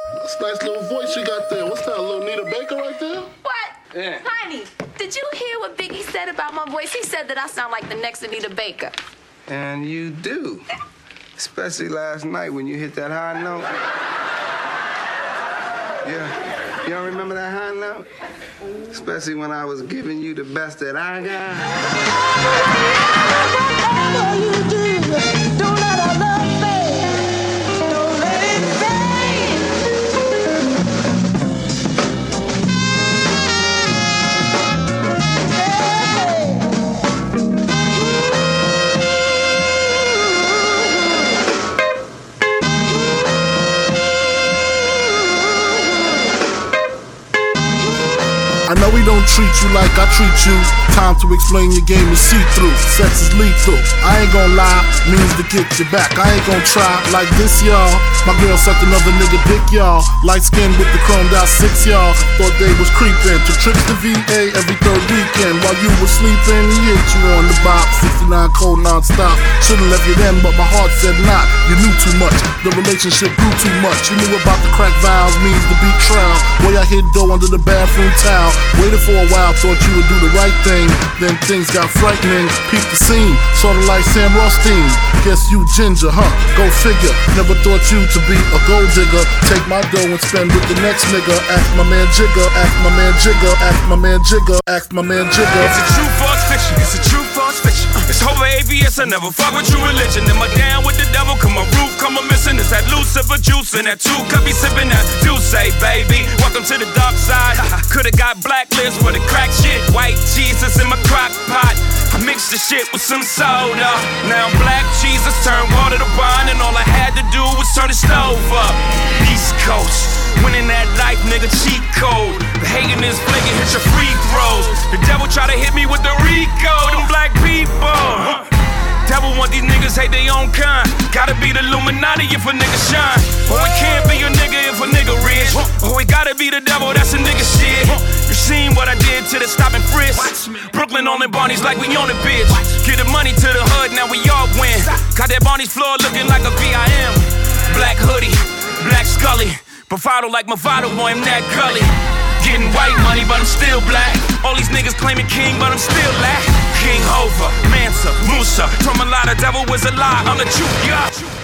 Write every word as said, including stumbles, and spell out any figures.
That's a nice little voice you got there. What's that, little Nita Baker right there? What? Yeah. Honey, did you hear what Biggie said about my voice? He said that I sound like the next Anita Baker. And you do. Especially last night when you hit that high note. Yeah. You don't remember that high note? Especially when I was giving you the best that I got. Whatever you do, don't let our love fade. Don't let it fade. I know we don't treat you like I treat you. Time to explain your game is see-through. Sex is lethal. I ain't gon' lie, means to get you back. I ain't gon' try like this, y'all. My girl sucked another nigga dick, y'all. Light skin with the chromed out six, y'all. Thought they was creeping to trips to V A every third weekend. While you was sleeping, he hit you on the box. sixty-nine cold non-stop. Should've left you then, but my heart said not. You knew too much. The relationship grew too much. You knew about the crack vows, means to be trial. Boy, I hid dough under the bathroom towel. Waited for a while, thought you would do the right thing. Then things got frightening. Peeped the scene, sorta like Sam Rothstein. Guess you ginger, huh? Go figure. Never thought you to be a gold digger. Take my dough and spend with the next nigga. Ask my man Jigger, ask my man Jigger, ask my man Jigger, ask my man Jigger. It's a true false fiction, it's a true false fiction. It's over A B S, I never fuck with your religion. Am I down with the devil? Come my roof, come a missing. It's that Lucifer juice and that two cup be sipping that juice, baby. Welcome to the dark side. Could've got blacklist for the crack shit. White Jesus in my crock pot. I mixed the shit with some soda. Now black Jesus turned water to wine, and all I had to do was turn the stove up. East Coast, winning that life, nigga, cheat code. The hating is flaking, hit your free throws. The devil try to hit me with the Rico, them black people. Devil want these niggas hate their own kind. Gotta be the Illuminati if a nigga shine. Oh, it can't be a nigga if a nigga rich. Oh, it gotta be the devil, that's a nigga shit. You seen what I did to the stop and frisk. Brooklyn on the Barneys like we on the bitch. Get the money to the hood, now we all win. Got that Barney's floor looking like a V I M. Black hoodie, black Scully. Bravado like Movado, boy, I'm that gully. Getting white money, but I'm still black. All these niggas claiming king, but I'm still lack. King Hova, Mansa, Musa. From a lot of devil was a lie, I'm the truth, yeah.